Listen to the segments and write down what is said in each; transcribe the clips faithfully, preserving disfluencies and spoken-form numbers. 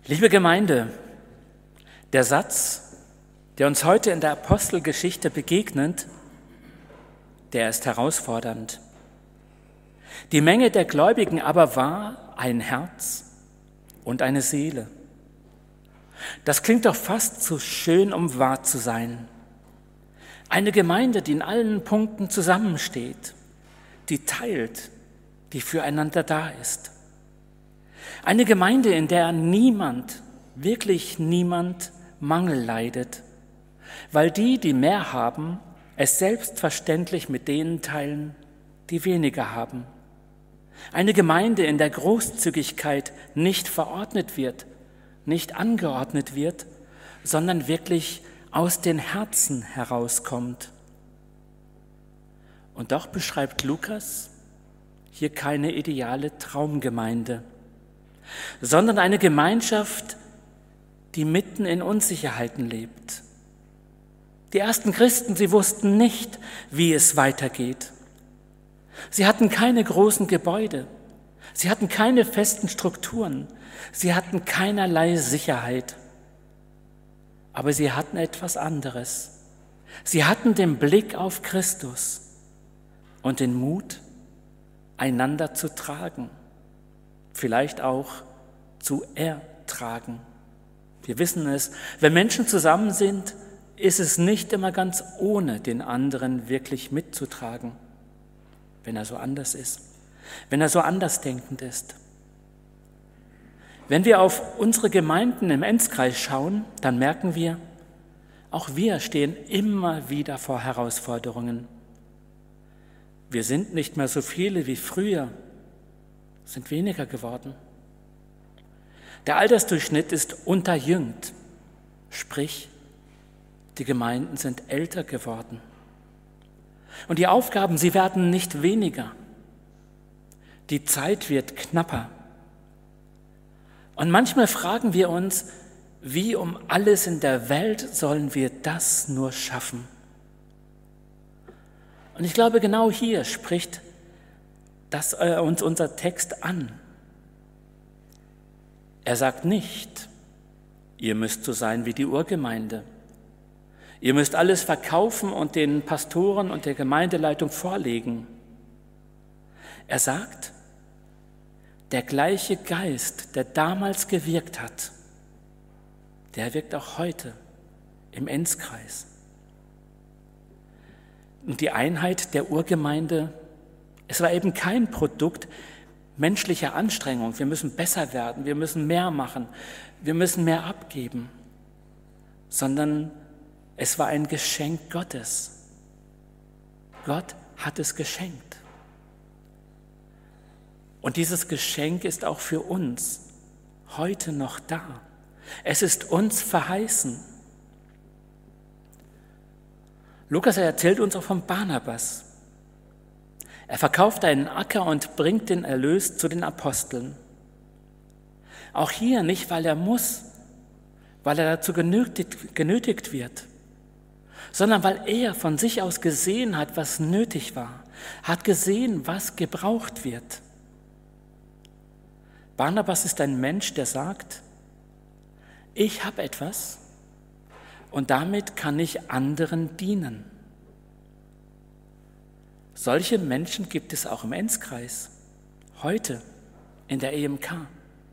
Liebe Gemeinde, der Satz, der uns heute in der Apostelgeschichte begegnet, der ist herausfordernd. Die Menge der Gläubigen aber war ein Herz und eine Seele. Das klingt doch fast zu schön, um wahr zu sein. Eine Gemeinde, die in allen Punkten zusammensteht, die teilt, die füreinander da ist. Eine Gemeinde, in der niemand, wirklich niemand Mangel leidet, weil die, die mehr haben, es selbstverständlich mit denen teilen, die weniger haben. Eine Gemeinde, in der Großzügigkeit nicht verordnet wird, nicht angeordnet wird, sondern wirklich aus den Herzen herauskommt. Und doch beschreibt Lukas hier keine ideale Traumgemeinde, sondern eine Gemeinschaft, die mitten in Unsicherheiten lebt. Die ersten Christen, sie wussten nicht, wie es weitergeht. Sie hatten keine großen Gebäude, sie hatten keine festen Strukturen, sie hatten keinerlei Sicherheit. Aber sie hatten etwas anderes. Sie hatten den Blick auf Christus und den Mut, einander zu tragen, vielleicht auch zu ertragen. Wir wissen es, wenn Menschen zusammen sind, ist es nicht immer ganz ohne, den anderen wirklich mitzutragen, wenn er so anders ist, wenn er so andersdenkend ist. Wenn wir auf unsere Gemeinden im Enzkreis schauen, dann merken wir, auch wir stehen immer wieder vor Herausforderungen. Wir sind nicht mehr so viele wie früher, sind weniger geworden. Der Altersdurchschnitt ist unterjüngt, sprich, die Gemeinden sind älter geworden. Und die Aufgaben, sie werden nicht weniger. Die Zeit wird knapper. Und manchmal fragen wir uns, wie um alles in der Welt sollen wir das nur schaffen? Und ich glaube, genau hier spricht das, äh, uns unser Text an. Er sagt nicht, ihr müsst so sein wie die Urgemeinde. Ihr müsst alles verkaufen und den Pastoren und der Gemeindeleitung vorlegen. Er sagt, der gleiche Geist, der damals gewirkt hat, der wirkt auch heute im Enzkreis. Und die Einheit der Urgemeinde, es war eben kein Produkt menschlicher Anstrengung. Wir müssen besser werden, wir müssen mehr machen, wir müssen mehr abgeben, sondern es war ein Geschenk Gottes. Gott hat es geschenkt. Und dieses Geschenk ist auch für uns heute noch da. Es ist uns verheißen. Lukas erzählt uns auch von Barnabas. Er verkauft einen Acker und bringt den Erlös zu den Aposteln. Auch hier nicht, weil er muss, weil er dazu genötigt, genötigt wird, sondern weil er von sich aus gesehen hat, was nötig war, hat gesehen, was gebraucht wird. Barnabas ist ein Mensch, der sagt, ich habe etwas und damit kann ich anderen dienen. Solche Menschen gibt es auch im Enzkreis, heute in der E M K.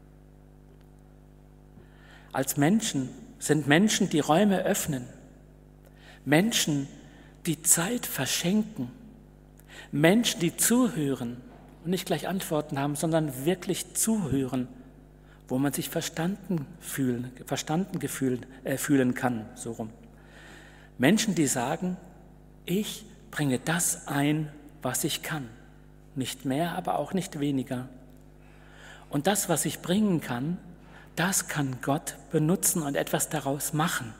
Als Menschen sind Menschen, die Räume öffnen, Menschen, die Zeit verschenken, Menschen, die zuhören und nicht gleich Antworten haben, sondern wirklich zuhören, wo man sich verstanden fühlen, verstanden gefühlen, äh, fühlen kann, so rum. Menschen, die sagen, ich bringe das ein, was ich kann. Nicht mehr, aber auch nicht weniger. Und das, was ich bringen kann, das kann Gott benutzen und etwas daraus machen.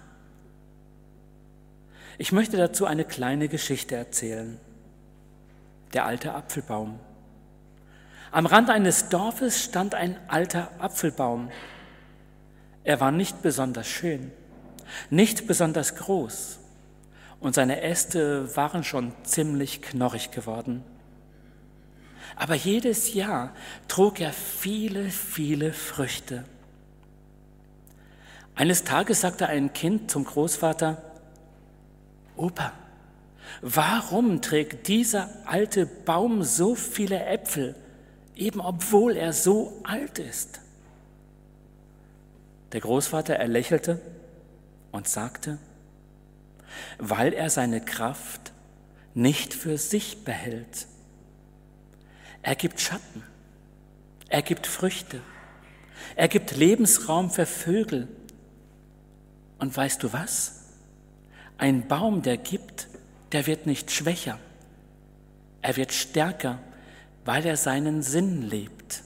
Ich möchte dazu eine kleine Geschichte erzählen. Der alte Apfelbaum. Am Rand eines Dorfes stand ein alter Apfelbaum. Er war nicht besonders schön, nicht besonders groß und seine Äste waren schon ziemlich knorrig geworden. Aber jedes Jahr trug er viele, viele Früchte. Eines Tages sagte ein Kind zum Großvater: Opa, warum trägt dieser alte Baum so viele Äpfel, eben obwohl er so alt ist? Der Großvater erlächelte und sagte: Weil er seine Kraft nicht für sich behält. Er gibt Schatten, er gibt Früchte, er gibt Lebensraum für Vögel. Und weißt du was? Ein Baum, der gibt, der wird nicht schwächer. Er wird stärker, weil er seinen Sinn lebt.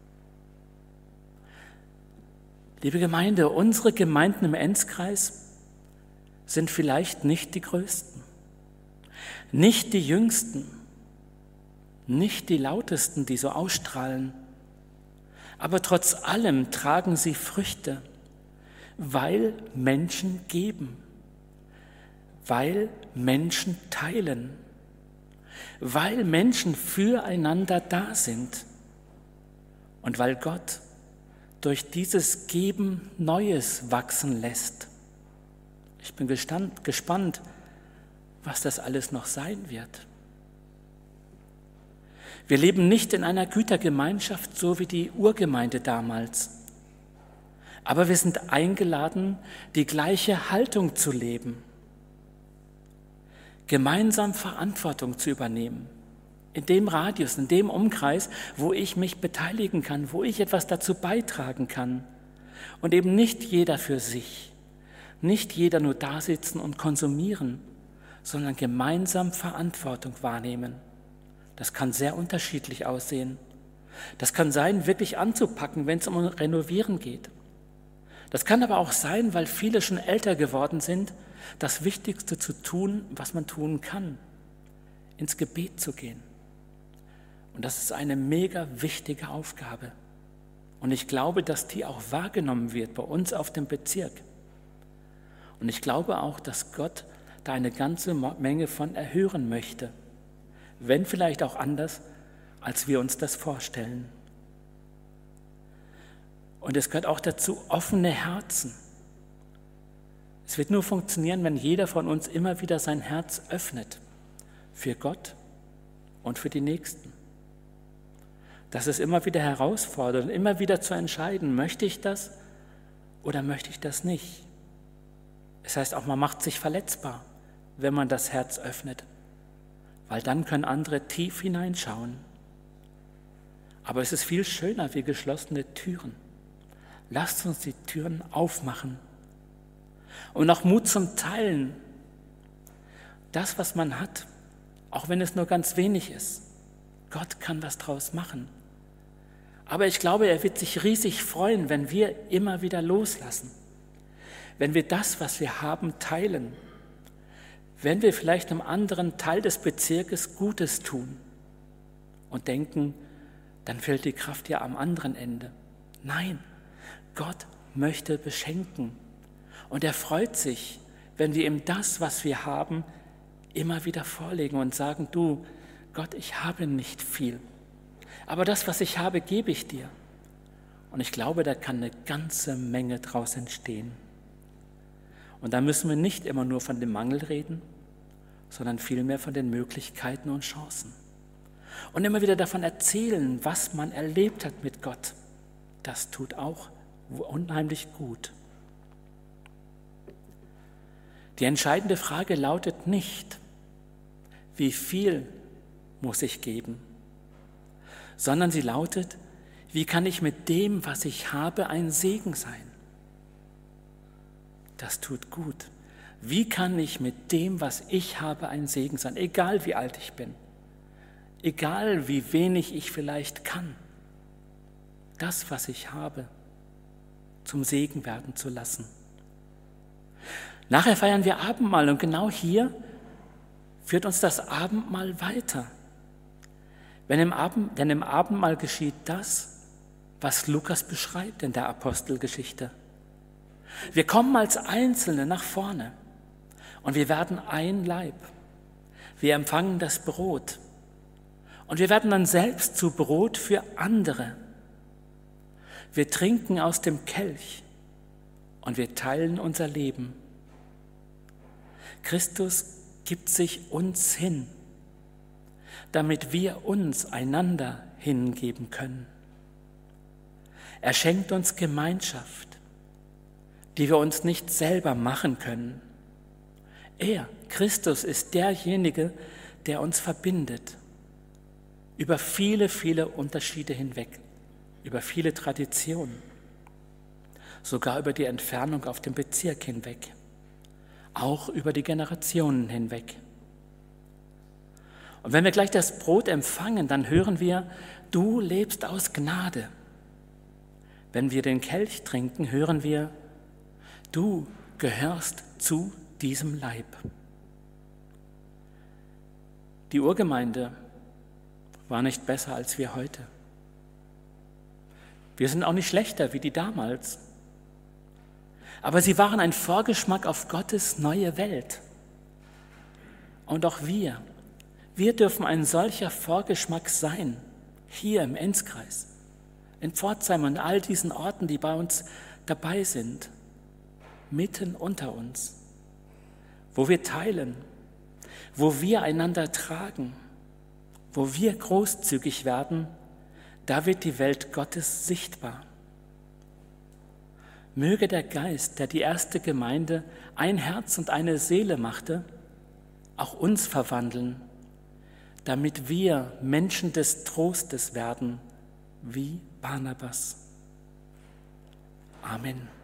Liebe Gemeinde, unsere Gemeinden im Enzkreis sind vielleicht nicht die größten, nicht die jüngsten, nicht die lautesten, die so ausstrahlen, aber trotz allem tragen sie Früchte, weil Menschen geben, weil Menschen teilen, weil Menschen füreinander da sind und weil Gott durch dieses Geben Neues wachsen lässt. Ich bin gestand, gespannt, was das alles noch sein wird. Wir leben nicht in einer Gütergemeinschaft, so wie die Urgemeinde damals. Aber wir sind eingeladen, die gleiche Haltung zu leben, gemeinsam Verantwortung zu übernehmen, in dem Radius, in dem Umkreis, wo ich mich beteiligen kann, wo ich etwas dazu beitragen kann. Und eben nicht jeder für sich, nicht jeder nur dasitzen und konsumieren, sondern gemeinsam Verantwortung wahrnehmen. Das kann sehr unterschiedlich aussehen. Das kann sein, wirklich anzupacken, wenn es um Renovieren geht. Das kann aber auch sein, weil viele schon älter geworden sind, das Wichtigste zu tun, was man tun kann, ins Gebet zu gehen. Und das ist eine mega wichtige Aufgabe. Und ich glaube, dass die auch wahrgenommen wird bei uns auf dem Bezirk. Und ich glaube auch, dass Gott da eine ganze Menge von erhören möchte, wenn vielleicht auch anders, als wir uns das vorstellen. Und es gehört auch dazu offene Herzen. Es wird nur funktionieren, wenn jeder von uns immer wieder sein Herz öffnet für Gott und für die Nächsten. Das ist immer wieder herausfordernd, immer wieder zu entscheiden, möchte ich das oder möchte ich das nicht. Es heißt auch, man macht sich verletzbar, wenn man das Herz öffnet, weil dann können andere tief hineinschauen. Aber es ist viel schöner wie geschlossene Türen. Lasst uns die Türen aufmachen. Und auch Mut zum Teilen. Das, was man hat, auch wenn es nur ganz wenig ist. Gott kann was draus machen. Aber ich glaube, er wird sich riesig freuen, wenn wir immer wieder loslassen. Wenn wir das, was wir haben, teilen. Wenn wir vielleicht einem anderen Teil des Bezirkes Gutes tun und denken, dann fällt die Kraft ja am anderen Ende. Nein, Gott möchte beschenken. Und er freut sich, wenn wir ihm das, was wir haben, immer wieder vorlegen und sagen, du, Gott, ich habe nicht viel, aber das, was ich habe, gebe ich dir. Und ich glaube, da kann eine ganze Menge draus entstehen. Und da müssen wir nicht immer nur von dem Mangel reden, sondern vielmehr von den Möglichkeiten und Chancen. Und immer wieder davon erzählen, was man erlebt hat mit Gott. Das tut auch unheimlich gut. Die entscheidende Frage lautet nicht, wie viel muss ich geben, sondern sie lautet, wie kann ich mit dem, was ich habe, ein Segen sein? Das tut gut. Wie kann ich mit dem, was ich habe, ein Segen sein? Egal wie alt ich bin, egal wie wenig ich vielleicht kann, das, was ich habe, zum Segen werden zu lassen. Nachher feiern wir Abendmahl und genau hier führt uns das Abendmahl weiter. Wenn im Abend, denn im Abendmahl geschieht das, was Lukas beschreibt in der Apostelgeschichte. Wir kommen als Einzelne nach vorne und wir werden ein Leib. Wir empfangen das Brot und wir werden dann selbst zu Brot für andere. Wir trinken aus dem Kelch und wir teilen unser Leben. Christus gibt sich uns hin, damit wir uns einander hingeben können. Er schenkt uns Gemeinschaft, die wir uns nicht selber machen können. Er, Christus, ist derjenige, der uns verbindet, über viele, viele Unterschiede hinweg, über viele Traditionen, sogar über die Entfernung auf dem Bezirk hinweg, auch über die Generationen hinweg. Und wenn wir gleich das Brot empfangen, dann hören wir, du lebst aus Gnade. Wenn wir den Kelch trinken, hören wir, du gehörst zu diesem Leib. Die Urgemeinde war nicht besser als wir heute. Wir sind auch nicht schlechter wie die damals. Aber sie waren ein Vorgeschmack auf Gottes neue Welt. Und auch wir, wir dürfen ein solcher Vorgeschmack sein, hier im Enzkreis, in Pforzheim und all diesen Orten, die bei uns dabei sind, mitten unter uns, wo wir teilen, wo wir einander tragen, wo wir großzügig werden, da wird die Welt Gottes sichtbar. Möge der Geist, der die erste Gemeinde ein Herz und eine Seele machte, auch uns verwandeln, damit wir Menschen des Trostes werden, wie Barnabas. Amen.